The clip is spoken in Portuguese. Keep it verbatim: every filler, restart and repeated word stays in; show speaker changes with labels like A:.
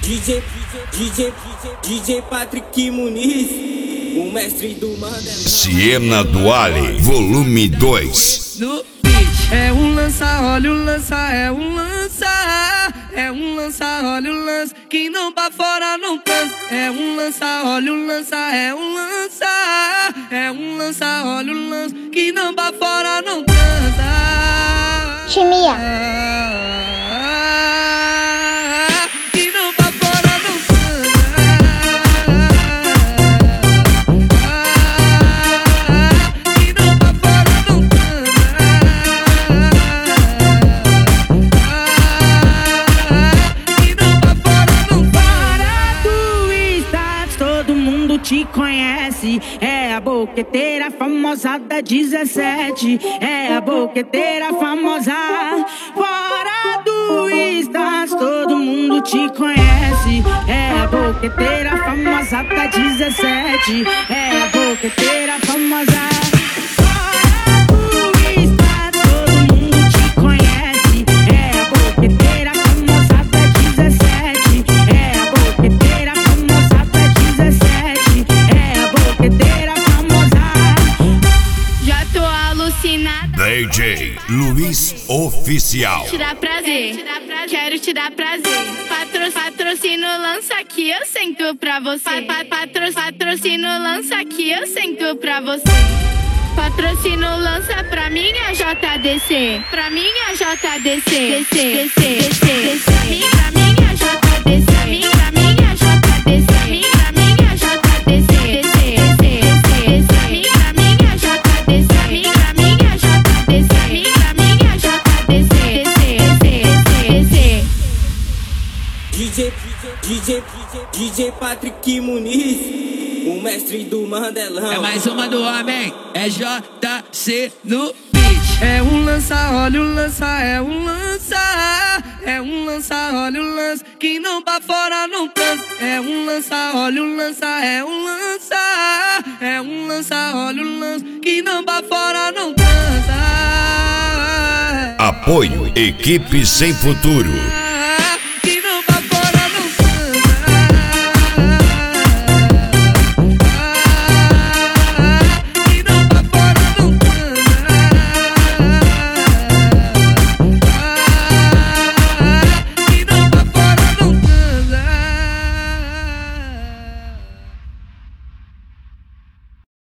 A: DJ, DJ, DJ Patrick Muniz, o mestre do Mandela.
B: Siena Duale, volume dois.
C: No beat. É um lança, olha o lança, é um lança. É um lança, olha o lança, que não pra fora não cansa. É um lança, olha o lança, é um lança. É um lança, olha o lança, que não pra fora não cansa.
D: Chimia.
E: Te conhece, é a boqueteira famosa da dezessete. É a boqueteira famosa. Fora do Stats, todo mundo te conhece. É a boqueteira famosa da dezessete. É a boqueteira famosa.
B: D J Luiz Oficial.
F: Te dá prazer, quero te dar prazer. Patro, patrocínio lança aqui, eu sento pra você. Pa, patro, patrocínio lança aqui, eu sento pra você. Patrocínio lança pra minha J D C, pra minha J D C, D C, D C, D C, D C. Pra minha J D C, pra minha J D C, pra minha J D C, D C, D C, D C. Pra minha J D C, pra minha
A: DJ, DJ, DJ Patrick Muniz, o mestre do Mandelão.
C: É mais uma do homem, é J C no beat. É um lança, olha o lança, é um lança. É um lança, olha o lança, que não pra fora não cansa. É um lança, olha o lança, é um lança. É um lança, olha o lança, que não pra fora não cansa.
B: Apoio Equipe Sem Futuro.